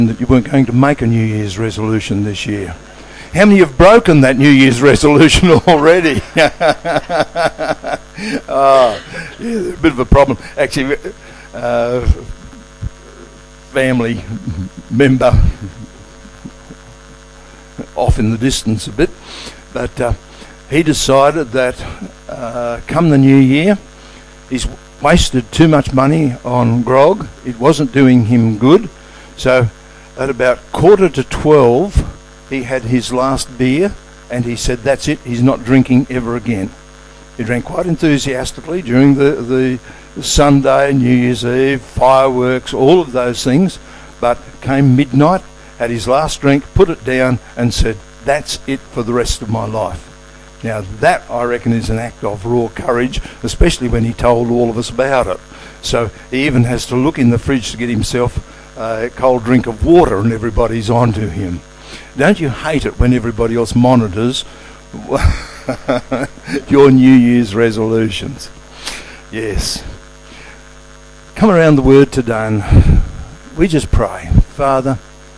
that you weren't going to make a New Year's resolution this year. How many have broken that New Year's resolution already? Yeah, a bit of a problem. Actually, family member off in the distance a bit, but he decided that come the new year, he's wasted too much money on grog. It wasn't doing him good. So at about 11:45, he had his last beer, and he said that's it, he's not drinking ever again. He drank quite enthusiastically during the Sunday, New Year's Eve, fireworks, all of those things, but came midnight, had his last drink, put it down, and said, that's it for the rest of my life. Now that, I reckon, is an act of raw courage, especially when he told all of us about it. So he even has to look in the fridge to get himself a cold drink of water, and everybody's on to him. Don't you hate it when everybody else monitors your New Year's resolutions? Yes. Come around the Word today and we just pray. Father,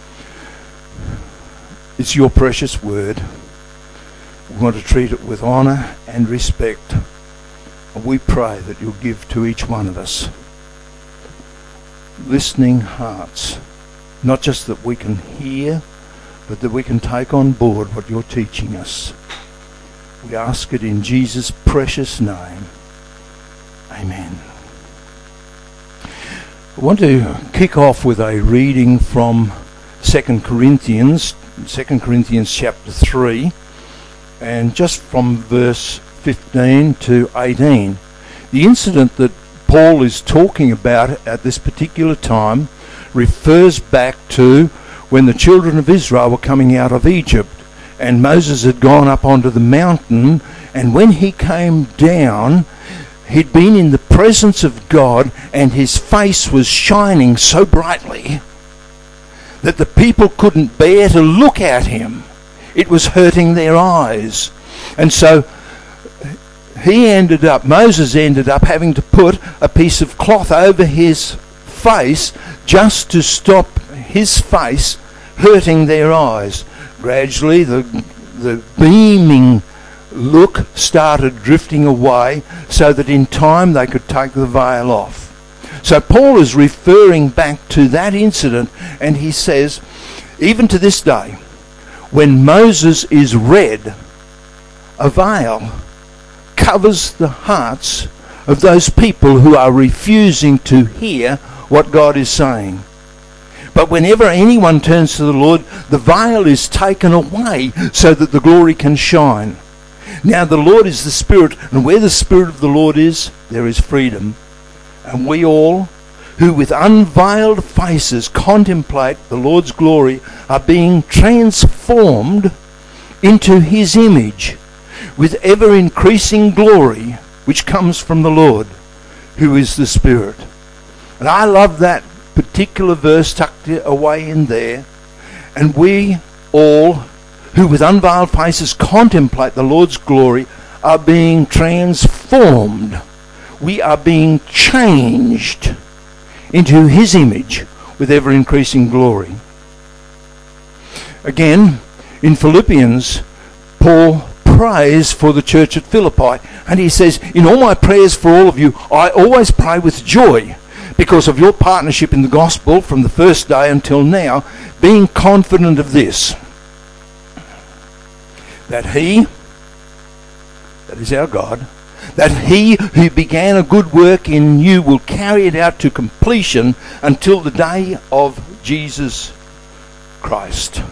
it's your precious Word. We want to treat it with honour and respect. And we pray that you'll give to each one of us listening hearts, not just that we can hear, but that we can take on board what you're teaching us. We ask it in Jesus' precious name. Amen. I want to kick off with a reading from 2 Corinthians chapter 3, and just from verse 15 to 18. The incident that Paul is talking about at this particular time refers back to when the children of Israel were coming out of Egypt, and Moses had gone up onto the mountain, and when he came down, he'd been in the presence of God, and his face was shining so brightly that the people couldn't bear to look at him. It was hurting their eyes. And so Moses ended up having to put a piece of cloth over his face just to stop his face hurting their eyes. Gradually the beaming look started drifting away so that in time they could take the veil off. So Paul is referring back to that incident, and he says, even to this day, when Moses is read, a veil covers the hearts of those people who are refusing to hear what God is saying. But whenever anyone turns to the Lord, the veil is taken away so that the glory can shine. Now the Lord is the Spirit, and where the Spirit of the Lord is, there is freedom. And we all, who with unveiled faces contemplate the Lord's glory, are being transformed into his image with ever-increasing glory, which comes from the Lord, who is the Spirit. And I love that particular verse tucked away in there. And we all, who with unveiled faces contemplate the Lord's glory, are being transformed. We are being changed into his image with ever-increasing glory. Again, in Philippians, Paul prays for the church at Philippi, and he says, in all my prayers for all of you, I always pray with joy because of your partnership in the gospel from the first day until now, being confident of this, that he, that is our God, that he who began a good work in you will carry it out to completion until the day of Jesus Christ.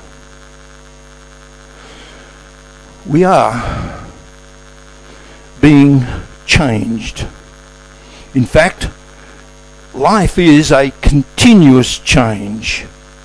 We are being changed. In fact, life is a continuous change.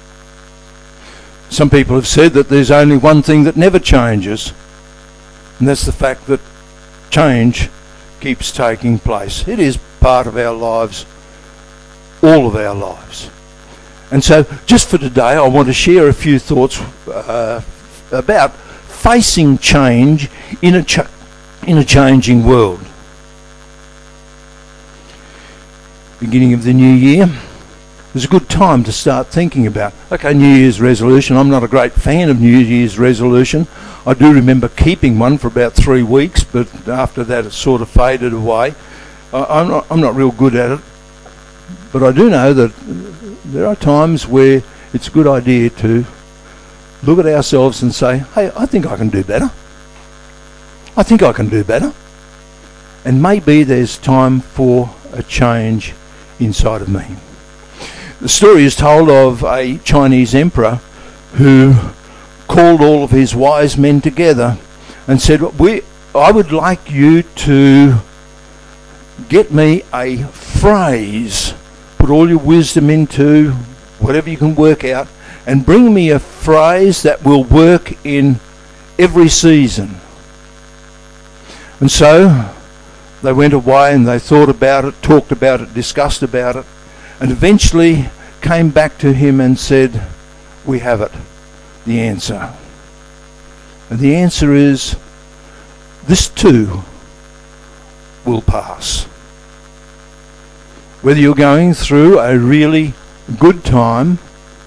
Some people have said that there's only one thing that never changes, and that's the fact that change keeps taking place. It is part of our lives, all of our lives. And so just for today, I want to share a few thoughts about facing change in a changing world. Beginning of the new year, it's a good time to start thinking about, okay, New Year's resolution. I'm not a great fan of New Year's resolution. I do remember keeping one for about 3 weeks, but after that it sort of faded away. I'm not real good at it, but I do know that there are times where it's a good idea to look at ourselves and say, hey, I think I can do better. I think I can do better. And maybe there's time for a change inside of me. The story is told of a Chinese emperor who called all of his wise men together and said, I would like you to get me a phrase, put all your wisdom into whatever you can work out, and bring me a phrase that will work in every season. And so they went away and they thought about it, talked about it, discussed about it, and eventually came back to him and said, we have it, the answer. And the answer is, this too will pass. Whether you're going through a really good time,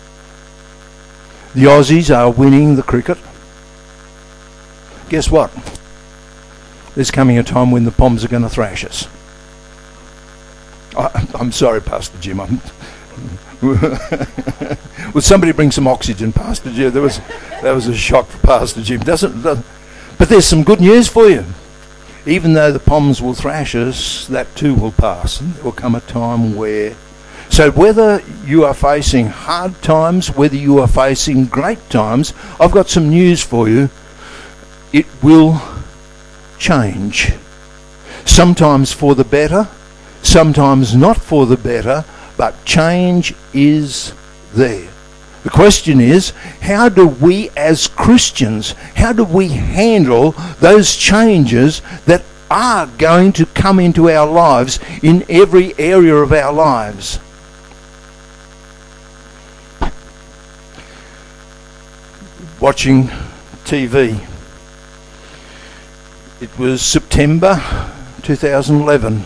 the Aussies are winning the cricket. Guess what? There's coming a time when the Poms are going to thrash us. I'm sorry, Pastor Jim. Will somebody bring some oxygen, Pastor Jim? That was a shock for Pastor Jim. But there's some good news for you. Even though the Poms will thrash us, that too will pass. And there will come a time where... So whether you are facing hard times, whether you are facing great times, I've got some news for you. It will change. Sometimes for the better, sometimes not for the better, but change is there. The question is, how do we as Christians, how do we handle those changes that are going to come into our lives in every area of our lives? Watching TV. It was September 2011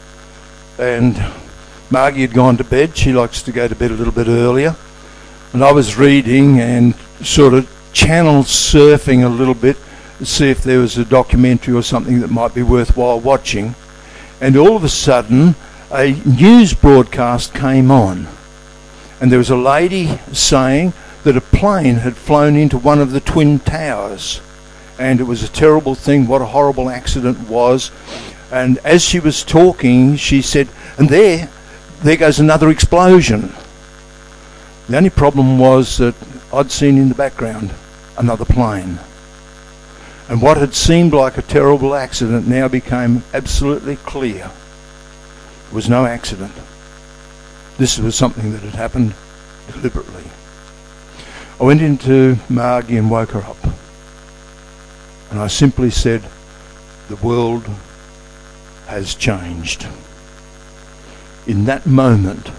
and Margie had gone to bed. She likes to go to bed a little bit earlier. And I was reading and sort of channel surfing a little bit to see if there was a documentary or something that might be worthwhile watching. And all of a sudden, a news broadcast came on. And there was a lady saying that a plane had flown into one of the Twin Towers. And it was a terrible thing, what a horrible accident was. And as she was talking, she said, and there goes another explosion. The only problem was that I'd seen in the background another plane. And what had seemed like a terrible accident now became absolutely clear. It was no accident. This was something that had happened deliberately. I went into Margie and woke her up. And I simply said, the world has changed. In that moment,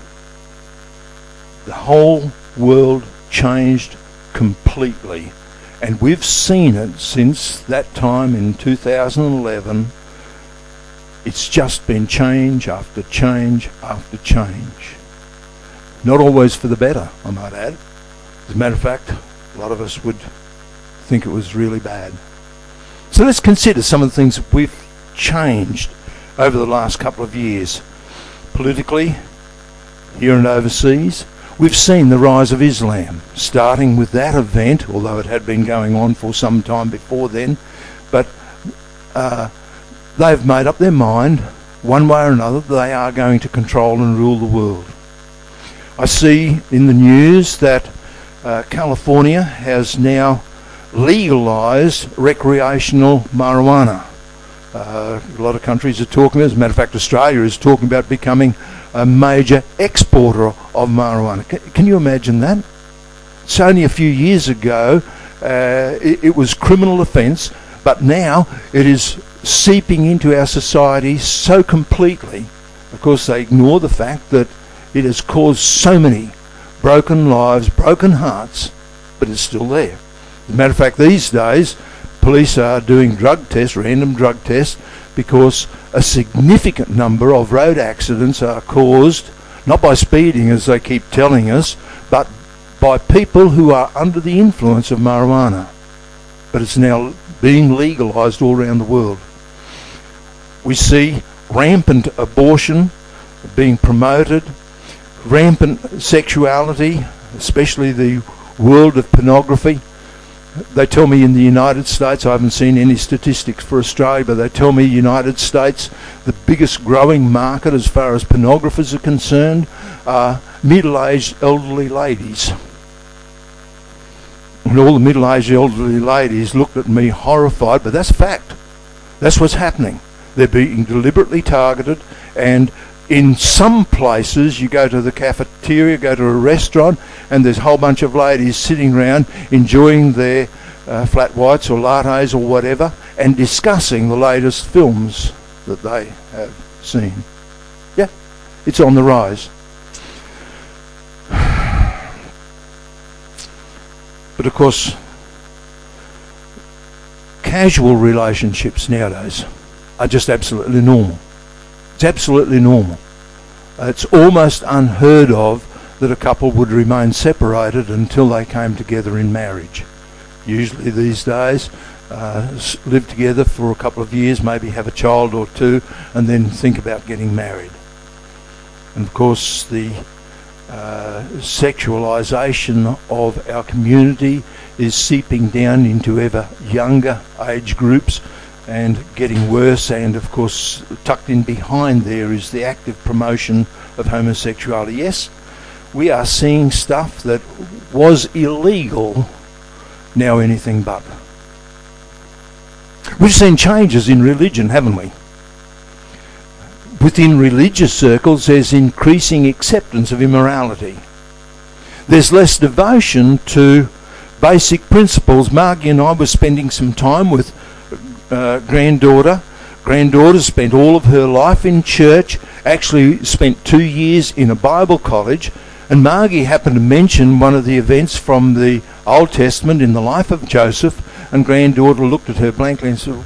the whole world changed completely. And we've seen it since that time in 2011. It's just been change after change after change. Not always for the better, I might add. As a matter of fact, a lot of us would think it was really bad. So let's consider some of the things that we've changed over the last couple of years. Politically, here and overseas, we've seen the rise of Islam, starting with that event, although it had been going on for some time before then. But they've made up their mind, one way or another, they are going to control and rule the world. I see in the news that California has now legalised recreational marijuana. A lot of countries are talking, as a matter of fact Australia is talking about becoming a major exporter of marijuana. Can you imagine that? It's only a few years ago it was criminal offence, but now it is seeping into our society so completely. Of course they ignore the fact that it has caused so many broken lives, broken hearts, but it's still there. As a matter of fact, these days police are doing drug tests, random drug tests, because a significant number of road accidents are caused Not by speeding, as they keep telling us, but by people who are under the influence of marijuana. But it's now being legalised all around the world. We see rampant abortion being promoted, rampant sexuality, especially the world of pornography. They tell me in the United States, I haven't seen any statistics for Australia, but they tell me United States, the biggest growing market as far as pornographers are concerned, are middle-aged elderly ladies. And all the middle-aged elderly ladies looked at me horrified, but that's fact. That's what's happening. They're being deliberately targeted, and in some places you go to the cafeteria, go to a restaurant, and there's a whole bunch of ladies sitting around enjoying their flat whites or lattes or whatever, and discussing the latest films that they have seen. Yeah, it's on the rise. But of course, casual relationships nowadays are just absolutely normal. It's absolutely normal. It's almost unheard of that a couple would remain separated until they came together in marriage. Usually these days, live together for a couple of years, maybe have a child or two, and then think about getting married. And of course, the sexualisation of our community is seeping down into ever younger age groups and getting worse, and of course tucked in behind there is the active promotion of homosexuality. Yes, we are seeing stuff that was illegal now anything but. We've seen changes in religion, haven't we? Within religious circles there's increasing acceptance of immorality. There's less devotion to basic principles. Margie and I were spending some time with granddaughter. Granddaughter spent all of her life in church, actually spent 2 years in a Bible college, and Margie happened to mention one of the events from the Old Testament in the life of Joseph, and granddaughter looked at her blankly and said,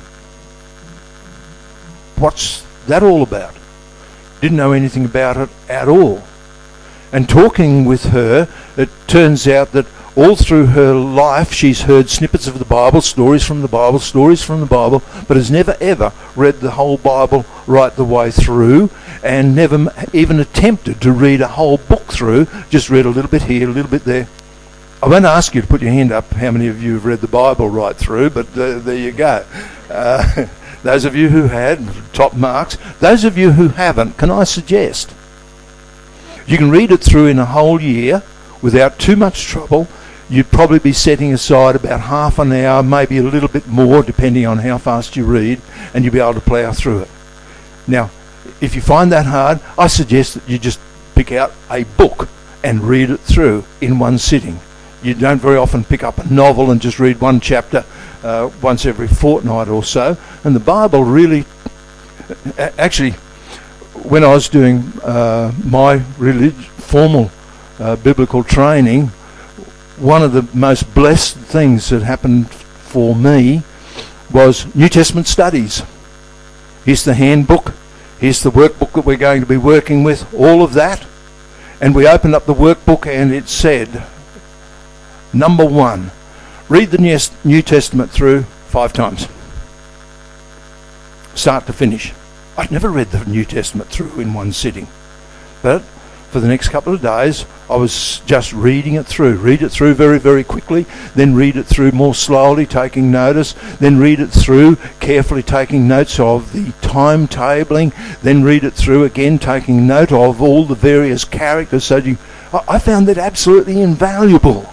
"What's that all about?" Didn't know anything about it at all. And talking with her, it turns out that all through her life she's heard snippets of the Bible, stories from the Bible, but has never ever read the whole Bible right the way through, and never even attempted to read a whole book through, just read a little bit here, a little bit there. I won't ask you to put your hand up how many of you have read the Bible right through, but there you go. Those of you who had, top marks. Those of you who haven't, can I suggest, you can read it through in a whole year without too much trouble. You'd probably be setting aside about half an hour, maybe a little bit more, depending on how fast you read, and you'll be able to plough through it. Now, if you find that hard, I suggest that you just pick out a book and read it through in one sitting. You don't very often pick up a novel and just read one chapter once every fortnight or so. And the Bible really, actually, when I was doing my formal biblical training, one of the most blessed things that happened for me was New Testament studies. Here's the handbook, here's the workbook that we're going to be working with, all of that. And we opened up the workbook and it said, number 1, read the New Testament through 5 times. Start to finish. I'd never read the New Testament through in one sitting. But for the next couple of days, I was just reading it through. Read it through very, very quickly, then read it through more slowly, taking notice, then read it through, carefully taking notes of the timetabling, then read it through again, taking note of all the various characters. So I found that absolutely invaluable.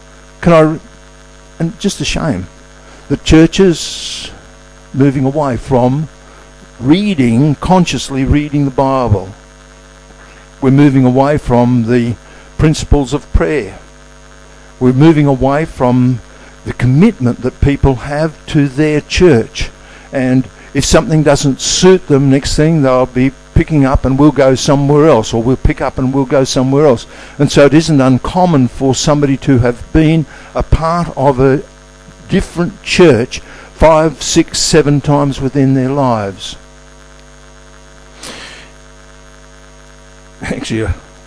And just a shame that churches moving away from consciously reading the Bible. We're moving away from the principles of prayer. We're moving away from the commitment that people have to their church. And if something doesn't suit them, next thing they'll be picking up and we'll go somewhere else, or we'll pick up and we'll go somewhere else. And so it isn't uncommon for somebody to have been a part of a different church 5, 6, 7 times within their lives. Actually,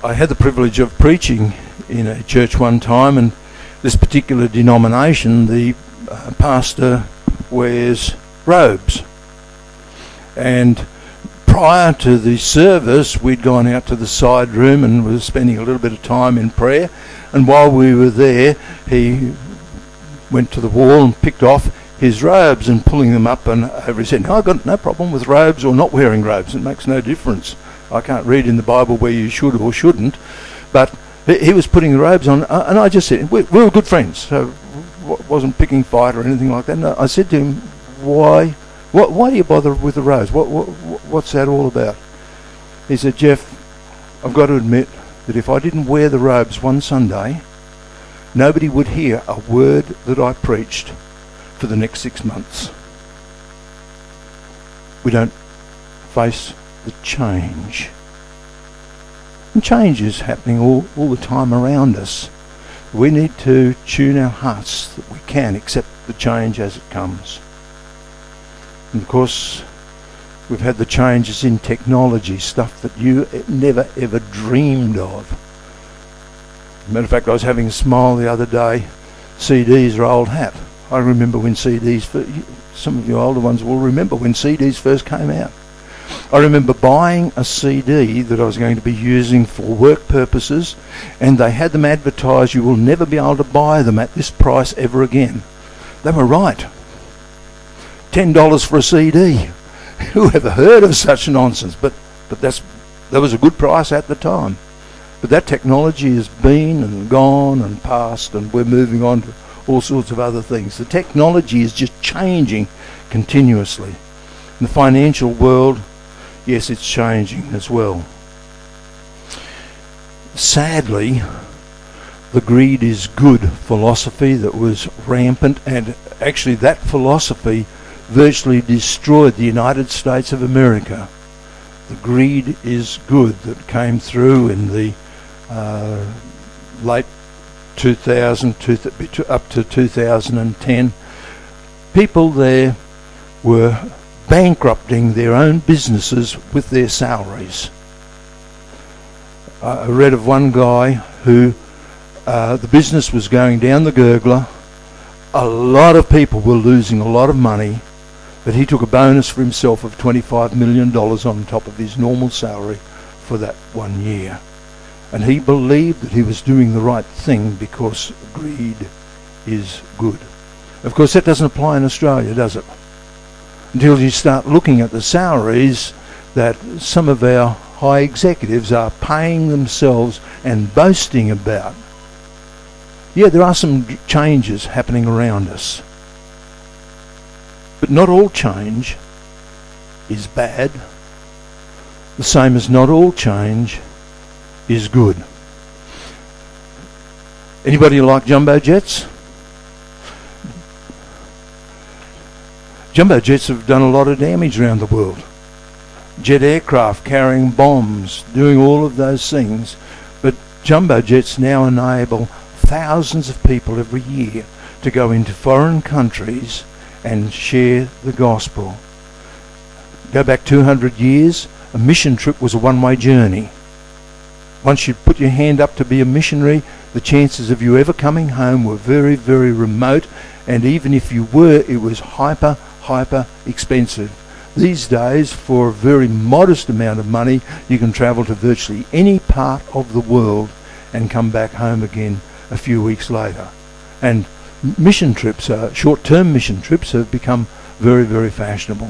I had the privilege of preaching in a church one time, and this particular denomination, the pastor wears robes. And prior to the service, we'd gone out to the side room and were spending a little bit of time in prayer. And while we were there, he went to the wall and picked off his robes and pulling them up and over his head. Now, I've got no problem with robes or not wearing robes. It makes no difference. I can't read in the Bible where you should or shouldn't. But he was putting the robes on, and I just said, we were good friends, so wasn't picking fight or anything like that. And I said to him, why do you bother with the robes? What's that all about? He said, Jeff, I've got to admit that if I didn't wear the robes one Sunday, nobody would hear a word that I preached for the next 6 months. We don't face the change. And change is happening all the time around us. We need to tune our hearts that we can accept the change as it comes. And of course, we've had the changes in technology, stuff that you never ever dreamed of. Matter of fact, I was having a smile the other day. CDs are old hat. I remember when CDs, some of you older ones will remember when CDs first came out. I remember buying a CD that I was going to be using for work purposes, and they had them advertised, you will never be able to buy them at this price ever again. They were right. $10 for a CD. Who ever heard of such nonsense? But that was a good price at the time. But that technology has been and gone and passed, and we're moving on to all sorts of other things. The technology is just changing continuously. In the financial world, yes, it's changing as well. Sadly, the greed is good philosophy that was rampant, and actually that philosophy virtually destroyed the United States of America. The greed is good that came through in the late 2000 up to 2010. People there were bankrupting their own businesses with their salaries. I read of one guy who the business was going down the gurgler. A lot of people were losing a lot of money, but he took a bonus for himself of $25 million on top of his normal salary for that 1 year. And he believed that he was doing the right thing because greed is good. Of course, that doesn't apply in Australia, does it? Until you start looking at the salaries that some of our high executives are paying themselves and boasting about. Yeah, there are some changes happening around us. But not all change is bad. The same as not all change is good. Anybody like jumbo jets? Jumbo jets have done a lot of damage around the world. Jet aircraft carrying bombs, doing all of those things. But jumbo jets now enable thousands of people every year to go into foreign countries and share the gospel. Go back 200 years, a mission trip was a one-way journey. Once you put your hand up to be a missionary, the chances of you ever coming home were very, very remote, and even if you were, it was hyper expensive. These days, for a very modest amount of money, you can travel to virtually any part of the world and come back home again a few weeks later. And mission trips, short-term mission trips, have become very, very fashionable.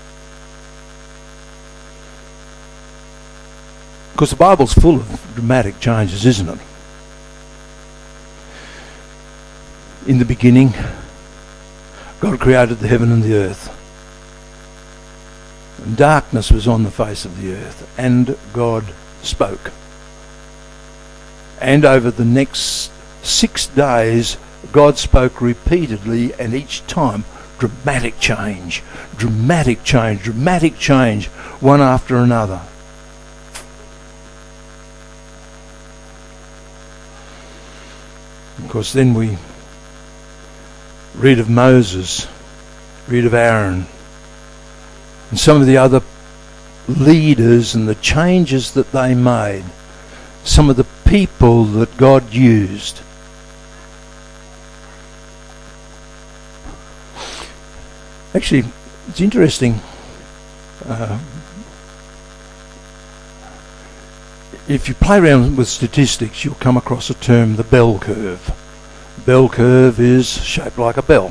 Because the Bible's full of dramatic changes, isn't it? In the beginning, God created the heaven and the earth. And darkness was on the face of the earth, and God spoke. And over the next 6 days, God spoke repeatedly, and each time, dramatic change, one after another. Of course, then we read of Moses, read of Aaron, and some of the other leaders and the changes that they made. some of the people that God used. Actually, it's interesting. If you play around with statistics, you'll come across a term, the bell curve. Bell curve is shaped like a bell.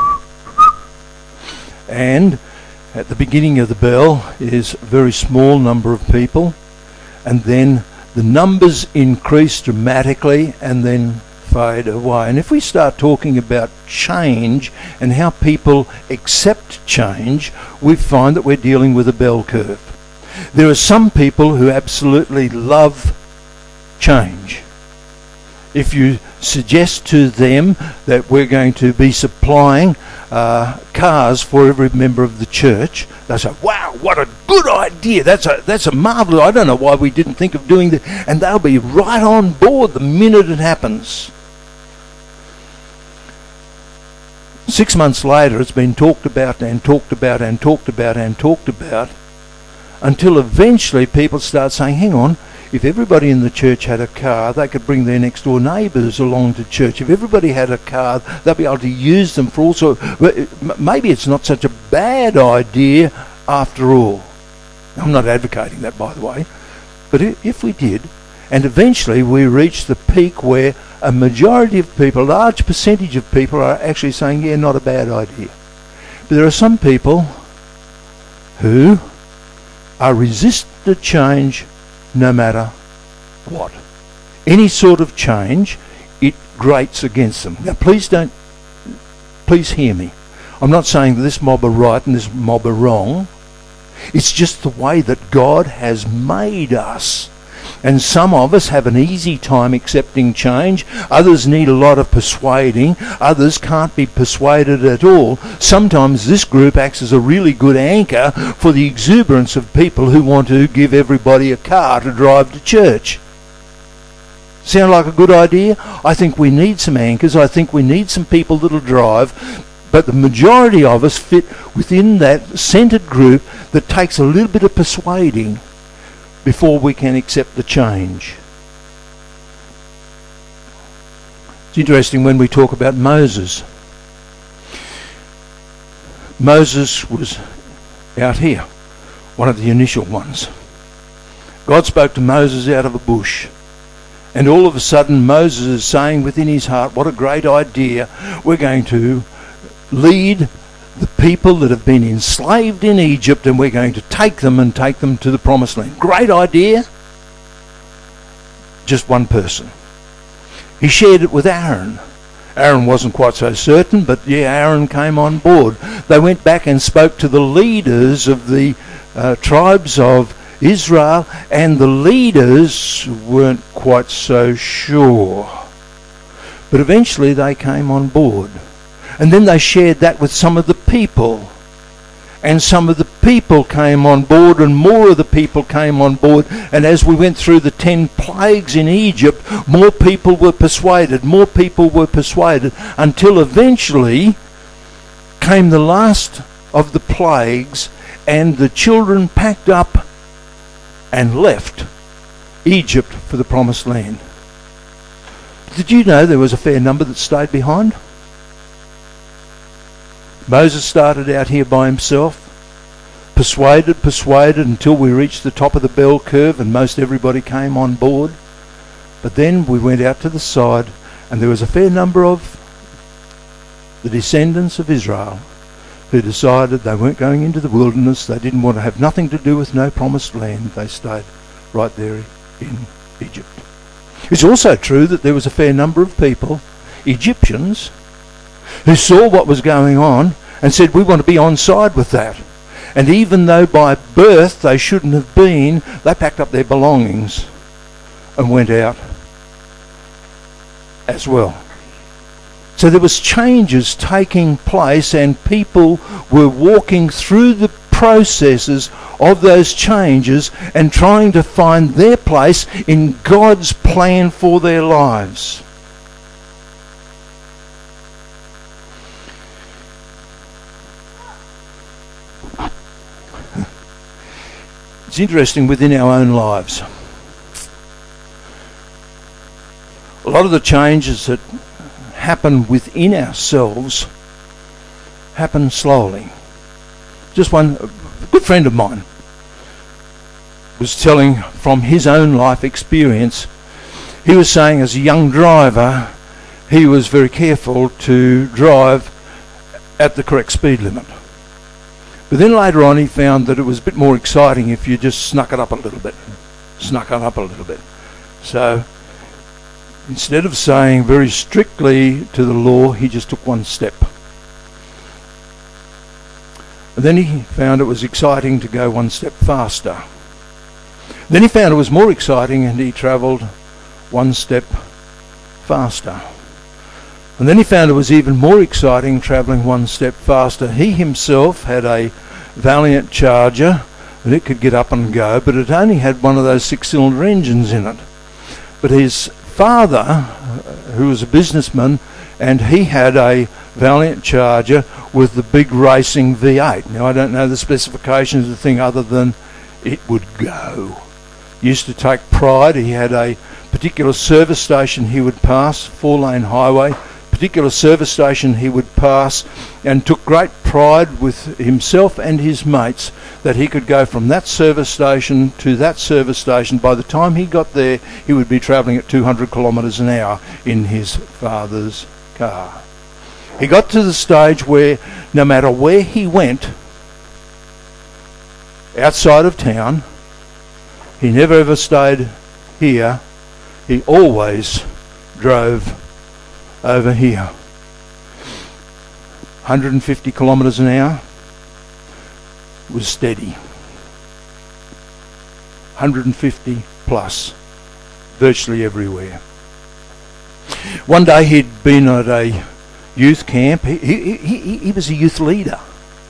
And at the beginning of the bell is a very small number of people, and then the numbers increase dramatically and then fade away. And if we start talking about change and how people accept change, we find that we're dealing with a bell curve. There are some people who absolutely love change. If you suggest to them that we're going to be supplying cars for every member of the church, they say, wow, what a good idea. That's a marvellous, I don't know why we didn't think of doing that. And they'll be right on board the minute it happens. 6 months later, it's been talked about and talked about and talked about and talked about, until eventually people start saying, hang on, if everybody in the church had a car, they could bring their next door neighbours along to church. If everybody had a car, they'd be able to use them for all sorts. Maybe it's not such a bad idea after all. I'm not advocating that, by the way. But if we did, and eventually we reach the peak where a majority of people, a large percentage of people are actually saying, yeah, not a bad idea. But there are some people who are resistant to change no matter what. Any sort of change, it grates against them. Now please hear me. I'm not saying that this mob are right and this mob are wrong. It's just the way that God has made us. And some of us have an easy time accepting change. Others need a lot of persuading. Others can't be persuaded at all. Sometimes this group acts as a really good anchor for the exuberance of people who want to give everybody a car to drive to church. Sound like a good idea? I think we need some anchors. I think we need some people that'll drive. But the majority of us fit within that centred group that takes a little bit of persuading before we can accept the change. It's interesting when we talk about Moses. Moses was out here, one of the initial ones. God spoke to Moses out of a bush. And all of a sudden Moses is saying within his heart, what a great idea. We're going to lead the people that have been enslaved in Egypt, and we're going to take them to the promised land. Great idea. Just one person. He shared it with Aaron. Aaron wasn't quite so certain, but yeah, Aaron came on board. They went back and spoke to the leaders of the tribes of Israel, and the leaders weren't quite so sure. But eventually they came on board. And then they shared that with some of the people. And some of the people came on board, and more of the people came on board. And as we went through the 10 plagues in Egypt, more people were persuaded, until eventually came the last of the plagues, and the children packed up and left Egypt for the promised land. Did you know there was a fair number that stayed behind? Moses started out here by himself, persuaded until we reached the top of the bell curve and most everybody came on board. But then we went out to the side, and there was a fair number of the descendants of Israel who decided they weren't going into the wilderness. They didn't want to have nothing to do with no promised land. They stayed right there in Egypt. It's also true that there was a fair number of people, Egyptians, who saw what was going on and said, we want to be on side with that. And even though by birth they shouldn't have been, they packed up their belongings and went out as well. So there was changes taking place, and people were walking through the processes of those changes and trying to find their place in God's plan for their lives. It's interesting within our own lives. A lot of the changes that happen within ourselves happen slowly. Just a good friend of mine was telling from his own life experience. He was saying as a young driver, he was very careful to drive at the correct speed limit. But then later on he found that it was a bit more exciting if you just snuck it up a little bit. So instead of saying very strictly to the law, he just took one step. And then he found it was exciting to go one step faster. Then he found it was more exciting and he travelled one step faster. And then he found it was even more exciting travelling one step faster. He himself had a Valiant Charger and it could get up and go, but it only had one of those 6-cylinder engines in it. But his father, who was a businessman, and he had a Valiant Charger with the big racing V8. Now I don't know the specifications of the thing other than it would go. Used to take pride. He had a particular service station he would pass, 4-lane highway, particular service station he would pass, and took great pride with himself and his mates that he could go from that service station to that service station. By the time he got there, he would be travelling at 200 kilometres an hour in his father's car. He got to the stage where no matter where he went outside of town, he never ever stayed here. He always drove over here. 150 kilometres an hour was steady. 150 plus, virtually everywhere. One day he'd been at a youth camp. He was a youth leader.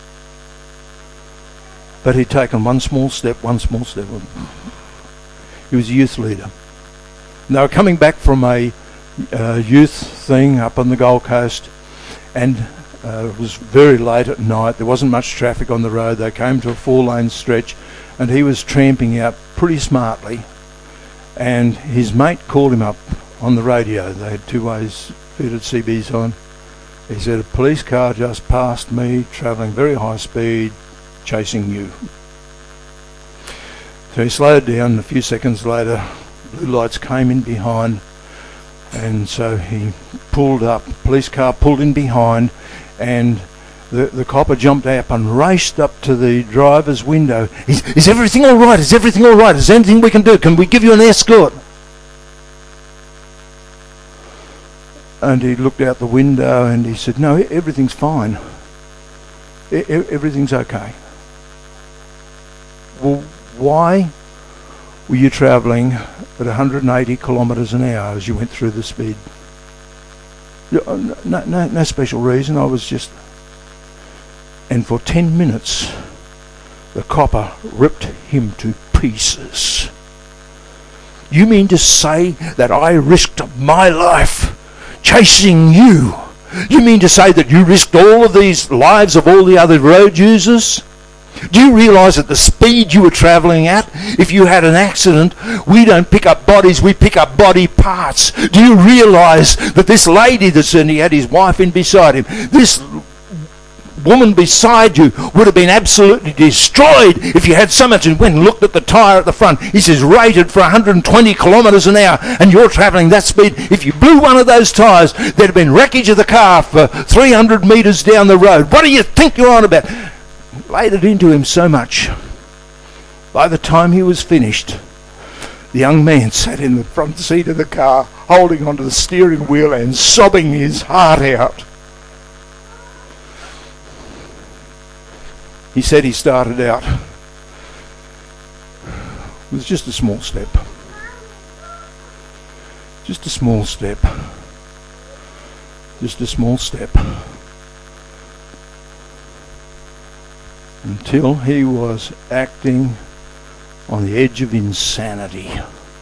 But he'd taken one small step. He was a youth leader. And they were coming back from a youth thing up on the Gold Coast, and it was very late at night. There wasn't much traffic on the road. They came to a 4-lane stretch, and he was tramping out pretty smartly, and his mate called him up on the radio. They had 2-ways fitted CBs on. He said, "A police car just passed me, travelling very high speed, chasing you." So he slowed down, and a few seconds later blue lights came in behind, and so he pulled up. Police car pulled in behind, and the copper jumped up and raced up to the driver's window. Is everything all right? Is everything all right? Is there anything we can do? Can we give you an escort? And he looked out the window and he said, "No, everything's fine. Everything's okay." Well, why were you travelling at 180 kilometres an hour as you went through the speed? No special reason. I was just... And for 10 minutes, the copper ripped him to pieces. "You mean to say that I risked my life chasing you? You mean to say that you risked all of these lives of all the other road users? Do you realise at the speed you were travelling at, if you had an accident, we don't pick up bodies, we pick up body parts? Do you realise that this lady that's in, he had his wife in beside him, this woman beside you would have been absolutely destroyed if you had so much." And went and looked at the tyre at the front. He says, rated for 120 kilometres an hour, and you're travelling that speed. If you blew one of those tyres, there'd have been wreckage of the car for 300 metres down the road. What do you think you're on about? Laid it into him so much. By the time he was finished, the young man sat in the front seat of the car, holding onto the steering wheel and sobbing his heart out. He said he started out with just a small step. Just a small step. Just a small step. Until he was acting on the edge of insanity.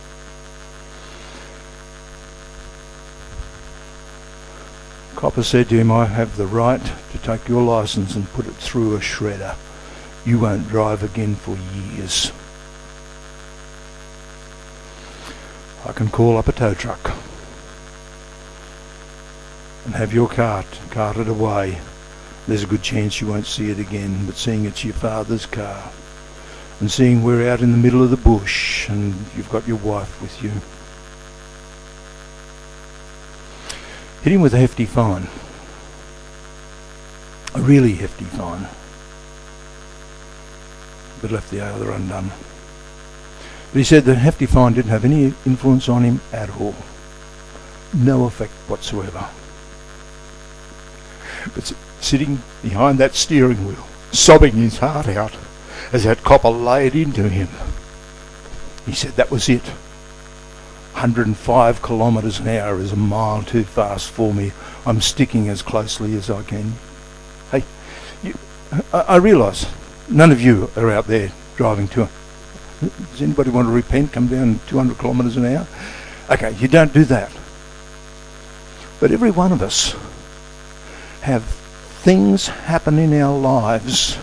Copper said to him, "I have the right to take your licence and put it through a shredder. You won't drive again for years. I can call up a tow truck. and have your cart carted away, there's a good chance you won't see it again. But seeing it's your father's car, and seeing we're out in the middle of the bush and you've got your wife with you, hit him with a hefty fine. A really hefty fine. But left the other undone. But he said the hefty fine didn't have any influence on him at all. No effect whatsoever. But sitting behind that steering wheel, sobbing his heart out as that copper laid into him, he said that was it. 105 kilometres an hour is a mile too fast for me. I'm sticking as closely as I can. Hey, I realise none of you are out there driving to. Does anybody want to repent? Come down 200 kilometres an hour? Okay, you don't do that. But every one of us have things happen in our lives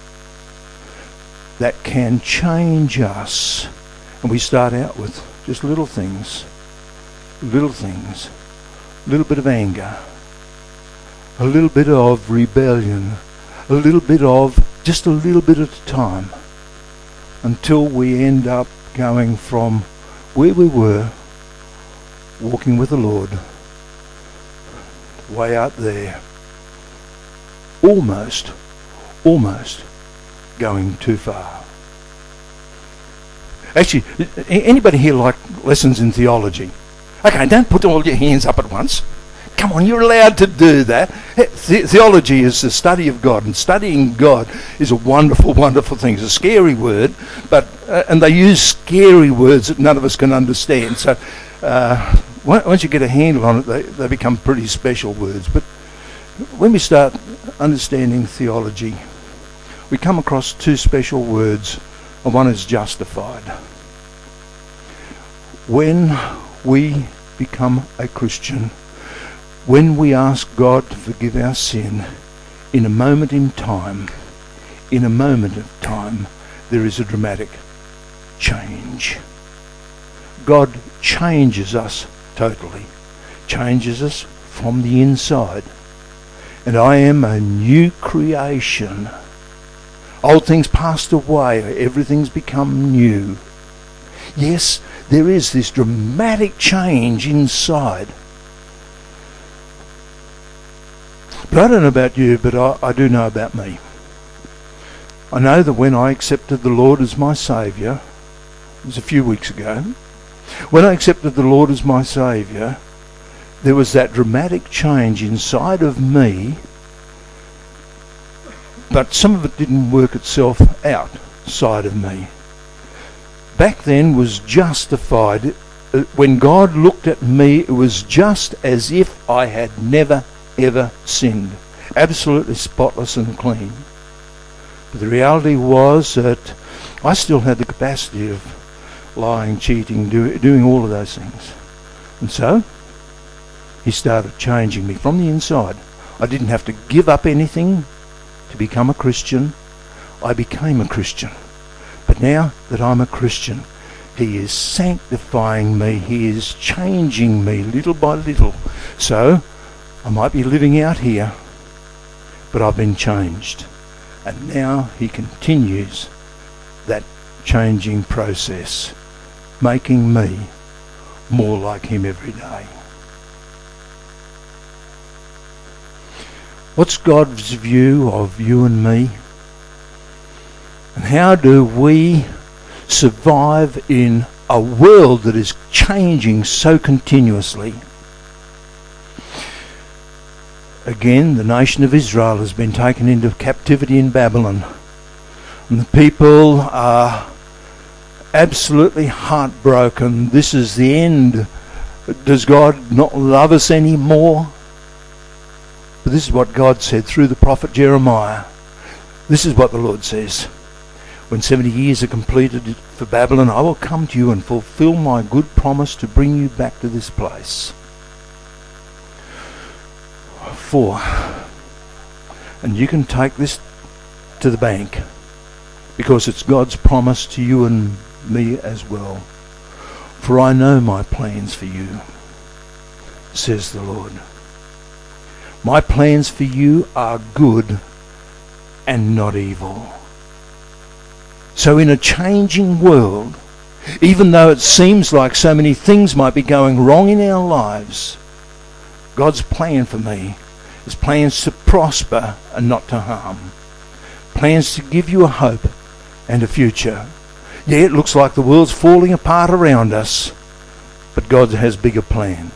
that can change us. And we start out with just little things, a little bit of anger, a little bit of rebellion, just a little bit at a time, until we end up going from where we were, walking with the Lord, way out there, almost going too far. Actually, anybody here like lessons in theology? Okay, don't put all your hands up at once. Come on, you're allowed to do that. Theology is the study of God, and studying God is a wonderful, wonderful thing. It's a scary word, but and they use scary words that none of us can understand. So once you get a handle on it, they become pretty special words. But when we start understanding theology, we come across two special words, and one is justified. When we become a Christian, when we ask God to forgive our sin, in a moment of time, there is a dramatic change. God changes us totally, changes us from the inside. And I am a new creation. Old things passed away, everything's become new. Yes, there is this dramatic change inside. But I don't know about you, but I do know about me. I know that when I accepted the Lord as my Saviour, it was a few weeks ago, when I accepted the Lord as my Saviour, there was that dramatic change inside of me, but some of it didn't work itself outside of me. Back then was justified. When God looked at me, it was just as if I had never ever sinned. Absolutely spotless and clean. But the reality was that I still had the capacity of lying, cheating, doing all of those things. And so he started changing me from the inside. I didn't have to give up anything to become a Christian. I became a Christian. But now that I'm a Christian, he is sanctifying me. He is changing me little by little. So I might be living out here, but I've been changed. And now he continues that changing process, making me more like him every day. What's God's view of you and me? And how do we survive in a world that is changing so continuously? Again, the nation of Israel has been taken into captivity in Babylon. And the people are absolutely heartbroken. This is the end. Does God not love us anymore? But this is what God said through the prophet Jeremiah. This is what the Lord says. When 70 years are completed for Babylon, I will come to you and fulfill my good promise to bring you back to this place. 4. And you can take this to the bank, because it's God's promise to you and me as well. For I know my plans for you, says the Lord. My plans for you are good and not evil. So in a changing world, even though it seems like so many things might be going wrong in our lives, God's plan for me is plans to prosper and not to harm. Plans to give you a hope and a future. Yeah, it looks like the world's falling apart around us, but God has a bigger plan.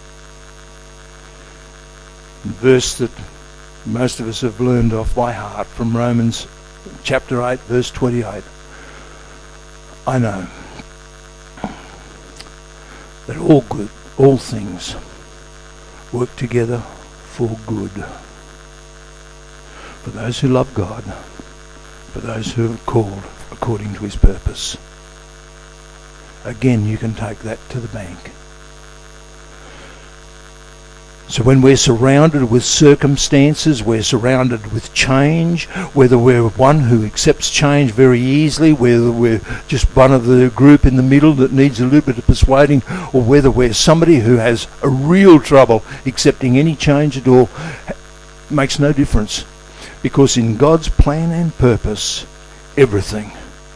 The verse that most of us have learned off by heart from Romans chapter 8, verse 28. I know that all things work together for good. For those who love God, for those who are called according to his purpose. Again, you can take that to the bank. So when we're surrounded with circumstances, we're surrounded with change, whether we're one who accepts change very easily, whether we're just one of the group in the middle that needs a little bit of persuading, or whether we're somebody who has a real trouble accepting any change at all, makes no difference. Because in God's plan and purpose, everything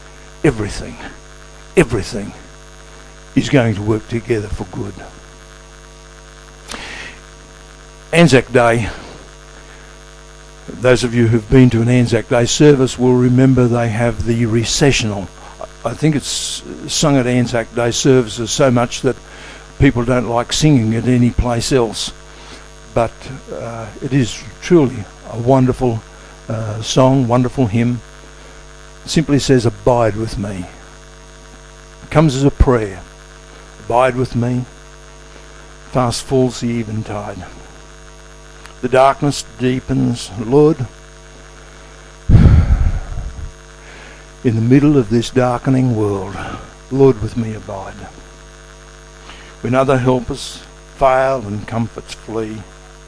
is going to work together for good. Anzac Day, those of you who've been to an Anzac Day service will remember they have the recessional. I think it's sung at Anzac Day services so much that people don't like singing it any place else. But it is truly a wonderful song, wonderful hymn. It simply says, abide with me. It comes as a prayer. Abide with me. Fast falls the eventide. The darkness deepens. Lord, in the middle of this darkening world, Lord, with me abide. When other helpers fail and comforts flee,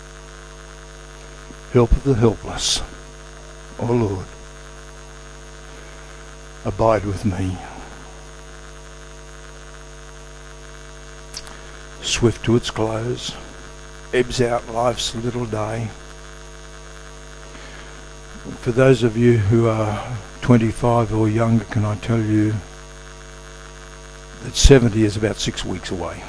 help of the helpless, oh Lord, abide with me. Swift to its close, ebbs out life's little day. For those of you who are 25 or younger, can I tell you that 70 is about 6 weeks away.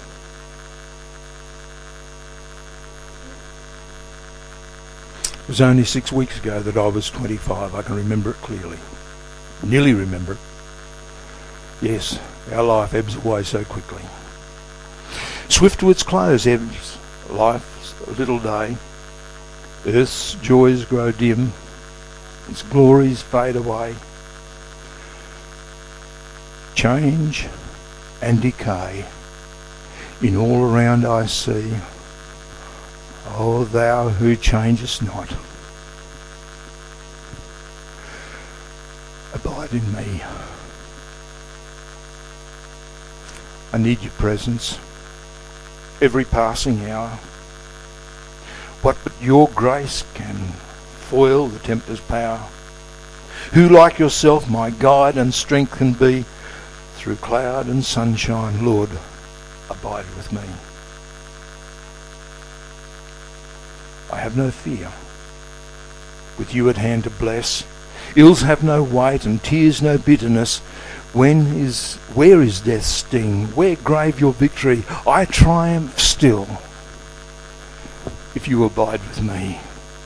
It was only 6 weeks ago that I was 25. I can remember it clearly. Nearly remember it. Yes, our life ebbs away so quickly. Swift to its close ebbs life's little day. Earth's joys grow dim. Its glories fade away. Change and decay in all around I see. O thou who changest not, abide in me. I need your presence every passing hour. What but your grace can foil the tempter's power? Who like yourself my guide and strength can be? Through cloud and sunshine, Lord, abide with me. I have no fear, with you at hand to bless. Ills have no weight and tears no bitterness. Where is death's sting? Where grave your victory? I triumph still, if you abide with me.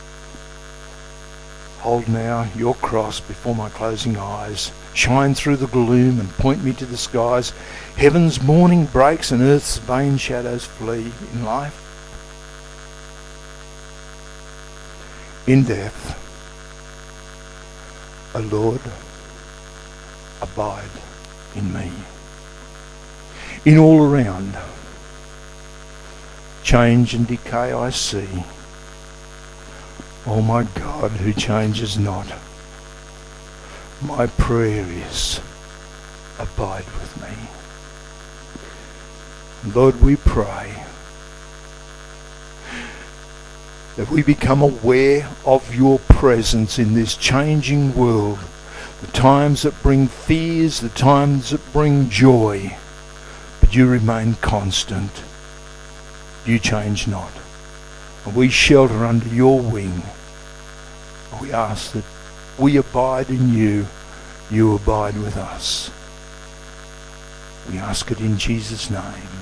Hold now your cross before my closing eyes. Shine through the gloom and point me to the skies. Heaven's morning breaks and earth's vain shadows flee. In life, in death, O Lord, abide in me. In all around, change and decay I see. Oh my God, who changes not, my prayer is, abide with me. Lord, we pray that we become aware of your presence in this changing world, the times that bring fears, the times that bring joy, but you remain constant. You change not. and we shelter under your wing. We ask that we abide in you, you abide with us. We ask it in Jesus' name.